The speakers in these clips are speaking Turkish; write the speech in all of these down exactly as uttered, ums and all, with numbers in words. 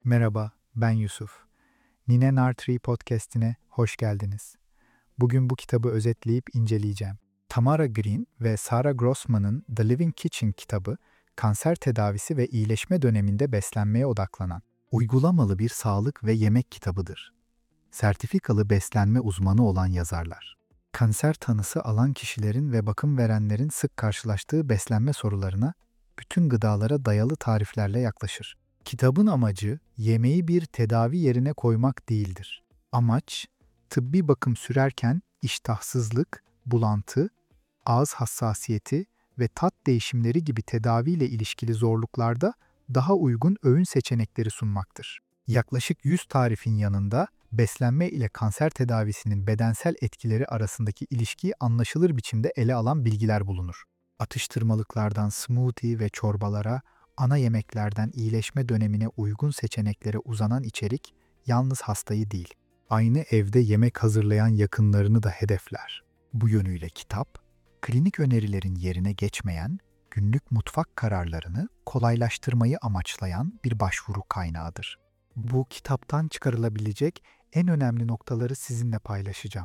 Merhaba, ben Yusuf. Nine Nartree podcast'ine hoş geldiniz. Bugün bu kitabı özetleyip inceleyeceğim. Tamara Green ve Sarah Grossman'ın The Living Kitchen kitabı, kanser tedavisi ve iyileşme döneminde beslenmeye odaklanan, uygulamalı bir sağlık ve yemek kitabıdır. Sertifikalı beslenme uzmanı olan yazarlar. Kanser tanısı alan kişilerin ve bakım verenlerin sık karşılaştığı beslenme sorularına bütün gıdalara dayalı tariflerle yaklaşır. Kitabın amacı yemeği bir tedavi yerine koymak değildir. Amaç, tıbbi bakım sürerken iştahsızlık, bulantı, ağız hassasiyeti ve tat değişimleri gibi tedaviyle ilişkili zorluklarda daha uygun öğün seçenekleri sunmaktır. Yaklaşık yüz tarifin yanında beslenme ile kanser tedavisinin bedensel etkileri arasındaki ilişkiyi anlaşılır biçimde ele alan bilgiler bulunur. Atıştırmalıklardan smoothie ve çorbalara, ana yemeklerden iyileşme dönemine uygun seçeneklere uzanan içerik yalnız hastayı değil, aynı evde yemek hazırlayan yakınlarını da hedefler. Bu yönüyle kitap, klinik önerilerin yerine geçmeyen, günlük mutfak kararlarını kolaylaştırmayı amaçlayan bir başvuru kaynağıdır. Bu kitaptan çıkarılabilecek en önemli noktaları sizinle paylaşacağım.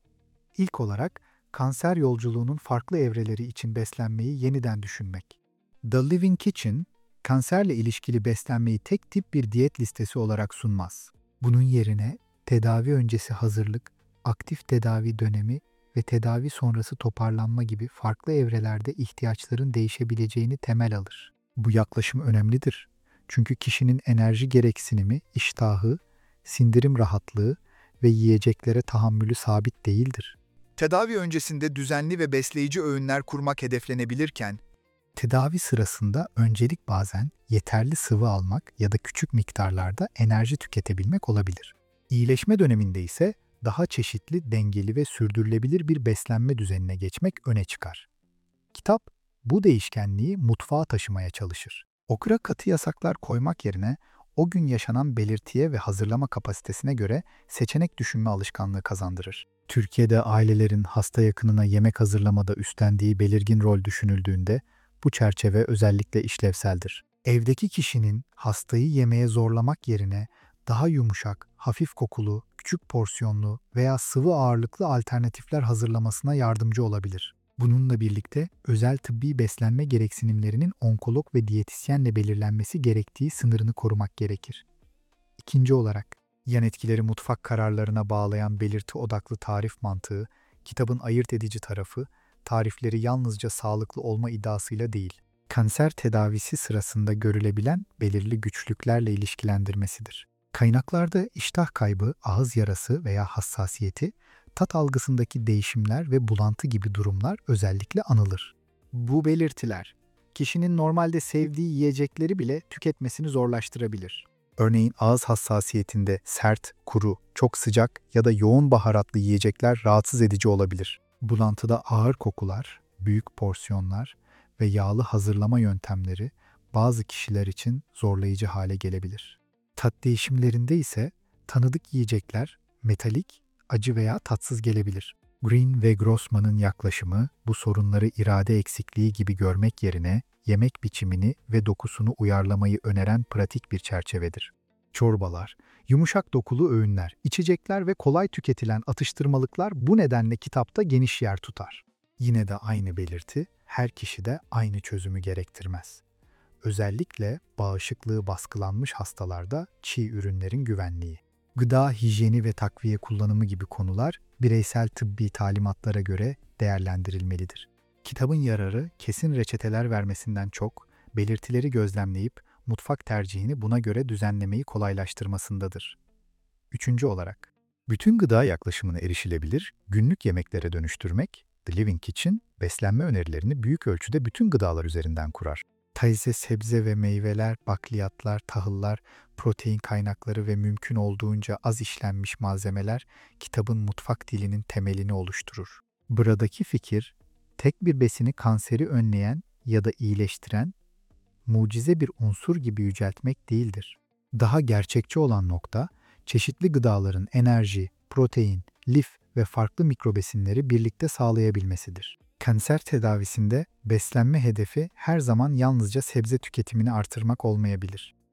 İlk olarak, kanser yolculuğunun farklı evreleri için beslenmeyi yeniden düşünmek. The Living Kitchen, kanserle ilişkili beslenmeyi tek tip bir diyet listesi olarak sunmaz. Bunun yerine tedavi öncesi hazırlık, aktif tedavi dönemi ve tedavi sonrası toparlanma gibi farklı evrelerde ihtiyaçların değişebileceğini temel alır. Bu yaklaşım önemlidir. Çünkü kişinin enerji gereksinimi, iştahı, sindirim rahatlığı ve yiyeceklere tahammülü sabit değildir. Tedavi öncesinde düzenli ve besleyici öğünler kurmak hedeflenebilirken, tedavi sırasında öncelik bazen yeterli sıvı almak ya da küçük miktarlarda enerji tüketebilmek olabilir. İyileşme döneminde ise daha çeşitli, dengeli ve sürdürülebilir bir beslenme düzenine geçmek öne çıkar. Kitap, bu değişkenliği mutfağa taşımaya çalışır. Okura katı yasaklar koymak yerine o gün yaşanan belirtiye ve hazırlama kapasitesine göre seçenek düşünme alışkanlığı kazandırır. Türkiye'de ailelerin hasta yakınına yemek hazırlamada üstlendiği belirgin rol düşünüldüğünde bu çerçeve özellikle işlevseldir. Evdeki kişinin hastayı yemeğe zorlamak yerine daha yumuşak, hafif kokulu, küçük porsiyonlu veya sıvı ağırlıklı alternatifler hazırlamasına yardımcı olabilir. Bununla birlikte özel tıbbi beslenme gereksinimlerinin onkolog ve diyetisyenle belirlenmesi gerektiği sınırını korumak gerekir. İkinci olarak, yan etkileri mutfak kararlarına bağlayan belirti odaklı tarif mantığı, kitabın ayırt edici tarafı, tarifleri yalnızca sağlıklı olma iddiasıyla değil, kanser tedavisi sırasında görülebilen belirli güçlüklerle ilişkilendirmesidir. Kaynaklarda iştah kaybı, ağız yarası veya hassasiyeti, tat algısındaki değişimler ve bulantı gibi durumlar özellikle anılır. Bu belirtiler, kişinin normalde sevdiği yiyecekleri bile tüketmesini zorlaştırabilir. Örneğin ağız hassasiyetinde sert, kuru, çok sıcak ya da yoğun baharatlı yiyecekler rahatsız edici olabilir. Bulantıda ağır kokular, büyük porsiyonlar ve yağlı hazırlama yöntemleri bazı kişiler için zorlayıcı hale gelebilir. Tat değişimlerinde ise tanıdık yiyecekler metalik, acı veya tatsız gelebilir. Green ve Grossman'ın yaklaşımı bu sorunları irade eksikliği gibi görmek yerine yemek biçimini ve dokusunu uyarlamayı öneren pratik bir çerçevedir. Çorbalar, yumuşak dokulu öğünler, içecekler ve kolay tüketilen atıştırmalıklar bu nedenle kitapta geniş yer tutar. Yine de aynı belirti her kişide aynı çözümü gerektirmez. Özellikle bağışıklığı baskılanmış hastalarda çiğ ürünlerin güvenliği, gıda hijyeni ve takviye kullanımı gibi konular bireysel tıbbi talimatlara göre değerlendirilmelidir. Kitabın yararı kesin reçeteler vermesinden çok, belirtileri gözlemleyip mutfak tercihini buna göre düzenlemeyi kolaylaştırmasındadır. Üçüncü olarak, bütün gıda yaklaşımını erişilebilir, günlük yemeklere dönüştürmek, The Living Kitchen, beslenme önerilerini büyük ölçüde bütün gıdalar üzerinden kurar. Taze sebze ve meyveler, bakliyatlar, tahıllar, protein kaynakları ve mümkün olduğunca az işlenmiş malzemeler kitabın mutfak dilinin temelini oluşturur. Buradaki fikir, tek bir besini kanseri önleyen ya da iyileştiren, mucize bir unsur gibi yüceltmek değildir. Daha gerçekçi olan nokta, çeşitli gıdaların enerji, protein, lif ve farklı mikrobesinleri birlikte sağlayabilmesidir. Kanser tedavisinde beslenme hedefi her zaman yalnızca sebze tüketimini artırmak olmayabilir.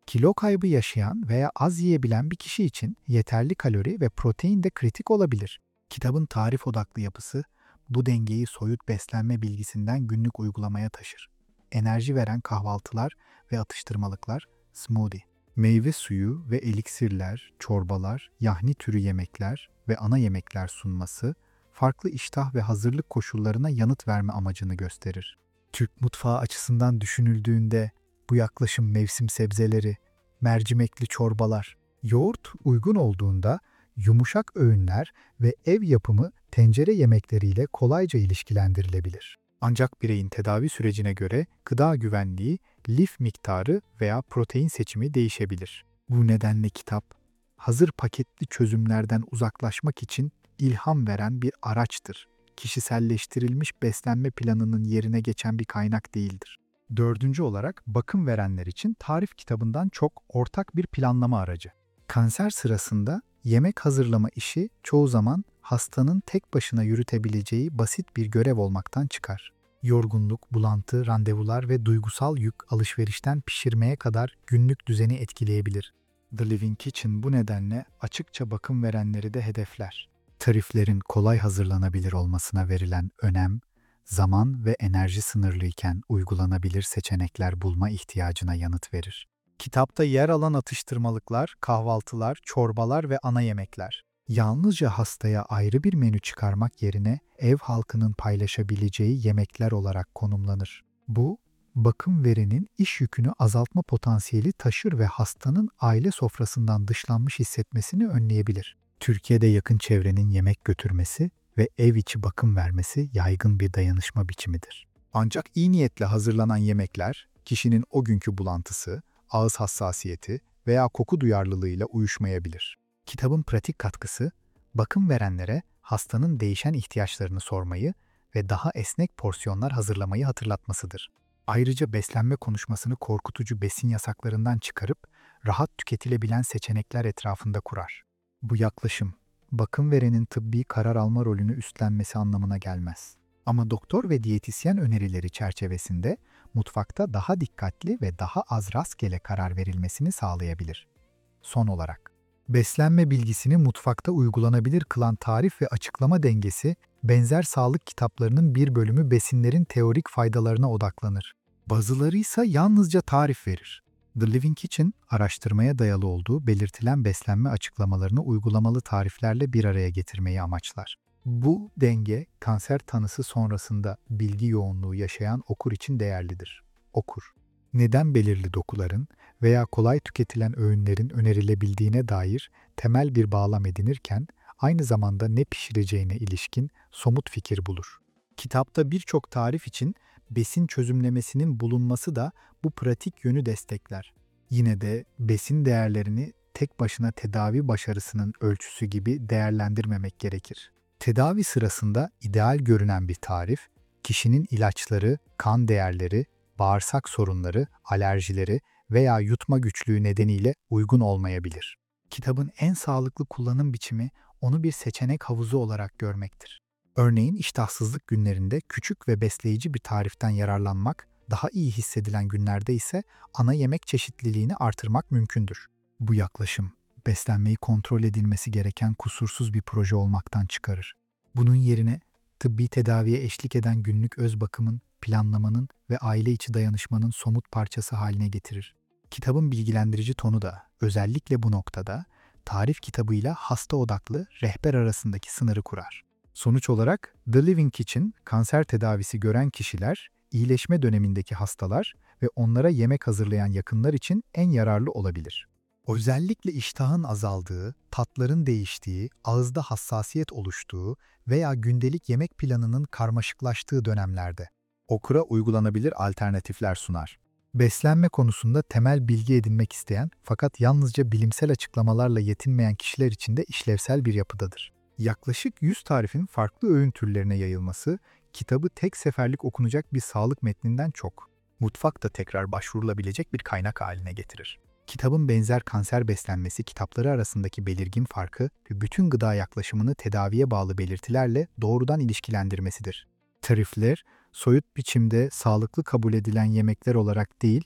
Kilo kaybı yaşayan veya az yiyebilen bir kişi için yeterli kalori ve protein de kritik olabilir. Kitabın tarif odaklı yapısı bu dengeyi soyut beslenme bilgisinden günlük uygulamaya taşır. Enerji veren kahvaltılar ve atıştırmalıklar, smoothie, meyve suyu ve eliksirler, çorbalar, yahni türü yemekler ve ana yemekler sunması, farklı iştah ve hazırlık koşullarına yanıt verme amacını gösterir. Türk mutfağı açısından düşünüldüğünde bu yaklaşım mevsim sebzeleri, mercimekli çorbalar, yoğurt uygun olduğunda yumuşak öğünler ve ev yapımı tencere yemekleriyle kolayca ilişkilendirilebilir. Ancak bireyin tedavi sürecine göre gıda güvenliği, lif miktarı veya protein seçimi değişebilir. Bu nedenle kitap, hazır paketli çözümlerden uzaklaşmak için ilham veren bir araçtır. Kişiselleştirilmiş beslenme planının yerine geçen bir kaynak değildir. Dördüncü olarak bakım verenler için tarif kitabından çok ortak bir planlama aracı. Kanser sırasında yemek hazırlama işi çoğu zaman hastanın tek başına yürütebileceği basit bir görev olmaktan çıkar. Yorgunluk, bulantı, randevular ve duygusal yük alışverişten pişirmeye kadar günlük düzeni etkileyebilir. The Living Kitchen bu nedenle açıkça bakım verenleri de hedefler. Tariflerin kolay hazırlanabilir olmasına verilen önem, zaman ve enerji sınırlıyken uygulanabilir seçenekler bulma ihtiyacına yanıt verir. Kitapta yer alan atıştırmalıklar, kahvaltılar, çorbalar ve ana yemekler, yalnızca hastaya ayrı bir menü çıkarmak yerine ev halkının paylaşabileceği yemekler olarak konumlanır. Bu, bakım verinin iş yükünü azaltma potansiyeli taşır ve hastanın aile sofrasından dışlanmış hissetmesini önleyebilir. Türkiye'de yakın çevrenin yemek götürmesi ve ev içi bakım vermesi yaygın bir dayanışma biçimidir. Ancak iyi niyetle hazırlanan yemekler, kişinin o günkü bulantısı, ağız hassasiyeti veya koku duyarlılığıyla uyuşmayabilir. Kitabın pratik katkısı, bakım verenlere hastanın değişen ihtiyaçlarını sormayı ve daha esnek porsiyonlar hazırlamayı hatırlatmasıdır. Ayrıca beslenme konuşmasını korkutucu besin yasaklarından çıkarıp rahat tüketilebilen seçenekler etrafında kurar. Bu yaklaşım, bakım verenin tıbbi karar alma rolünü üstlenmesi anlamına gelmez. Ama doktor ve diyetisyen önerileri çerçevesinde mutfakta daha dikkatli ve daha az rastgele karar verilmesini sağlayabilir. Son olarak, beslenme bilgisini mutfakta uygulanabilir kılan tarif ve açıklama dengesi, benzer sağlık kitaplarının bir bölümü besinlerin teorik faydalarına odaklanır. Bazıları ise yalnızca tarif verir. The Living Kitchen, araştırmaya dayalı olduğu belirtilen beslenme açıklamalarını uygulamalı tariflerle bir araya getirmeyi amaçlar. Bu denge, kanser tanısı sonrasında bilgi yoğunluğu yaşayan okur için değerlidir. Okur, neden belirli dokuların veya kolay tüketilen öğünlerin önerilebildiğine dair temel bir bağlam edinirken, aynı zamanda ne pişireceğine ilişkin somut fikir bulur. Kitapta birçok tarif için besin çözümlemesinin bulunması da bu pratik yönü destekler. Yine de besin değerlerini tek başına tedavi başarısının ölçüsü gibi değerlendirmemek gerekir. Tedavi sırasında ideal görünen bir tarif, kişinin ilaçları, kan değerleri, bağırsak sorunları, alerjileri veya yutma güçlüğü nedeniyle uygun olmayabilir. Kitabın en sağlıklı kullanım biçimi onu bir seçenek havuzu olarak görmektir. Örneğin iştahsızlık günlerinde küçük ve besleyici bir tariften yararlanmak, daha iyi hissedilen günlerde ise ana yemek çeşitliliğini artırmak mümkündür. Bu yaklaşım, beslenmeyi kontrol edilmesi gereken kusursuz bir proje olmaktan çıkarır. Bunun yerine tıbbi tedaviye eşlik eden günlük öz bakımın, planlamanın ve aile içi dayanışmanın somut parçası haline getirir. Kitabın bilgilendirici tonu da özellikle bu noktada tarif kitabıyla hasta odaklı rehber arasındaki sınırı kurar. Sonuç olarak The Living Kitchen, kanser tedavisi gören kişiler, iyileşme dönemindeki hastalar ve onlara yemek hazırlayan yakınlar için en yararlı olabilir. Özellikle iştahın azaldığı, tatların değiştiği, ağızda hassasiyet oluştuğu veya gündelik yemek planının karmaşıklaştığı dönemlerde okura uygulanabilir alternatifler sunar. Beslenme konusunda temel bilgi edinmek isteyen fakat yalnızca bilimsel açıklamalarla yetinmeyen kişiler için de işlevsel bir yapıdadır. Yaklaşık yüz tarifin farklı öğün türlerine yayılması, kitabı tek seferlik okunacak bir sağlık metninden çok, mutfakta tekrar başvurulabilecek bir kaynak haline getirir. Kitabın benzer kanser beslenmesi kitapları arasındaki belirgin farkı ve bütün gıda yaklaşımını tedaviye bağlı belirtilerle doğrudan ilişkilendirmesidir. Tarifler, soyut biçimde sağlıklı kabul edilen yemekler olarak değil,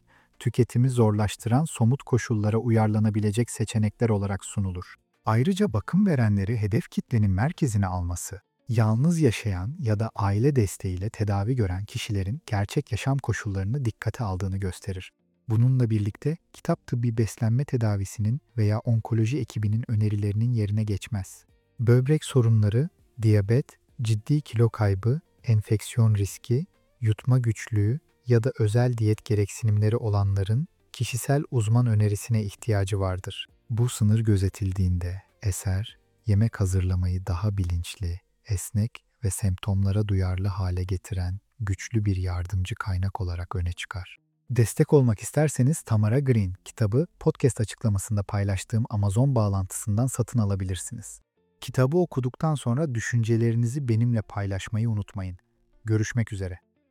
tüketimi zorlaştıran somut koşullara uyarlanabilecek seçenekler olarak sunulur. Ayrıca bakım verenleri hedef kitlenin merkezine alması, yalnız yaşayan ya da aile desteğiyle tedavi gören kişilerin gerçek yaşam koşullarını dikkate aldığını gösterir. Bununla birlikte kitap tıbbi beslenme tedavisinin veya onkoloji ekibinin önerilerinin yerine geçmez. Böbrek sorunları, diyabet, ciddi kilo kaybı, enfeksiyon riski, yutma güçlüğü ya da özel diyet gereksinimleri olanların kişisel uzman önerisine ihtiyacı vardır. Bu sınır gözetildiğinde eser, yemek hazırlamayı daha bilinçli, esnek ve semptomlara duyarlı hale getiren güçlü bir yardımcı kaynak olarak öne çıkar. Destek olmak isterseniz Tamara Green kitabı podcast açıklamasında paylaştığım Amazon bağlantısından satın alabilirsiniz. Kitabı okuduktan sonra düşüncelerinizi benimle paylaşmayı unutmayın. Görüşmek üzere.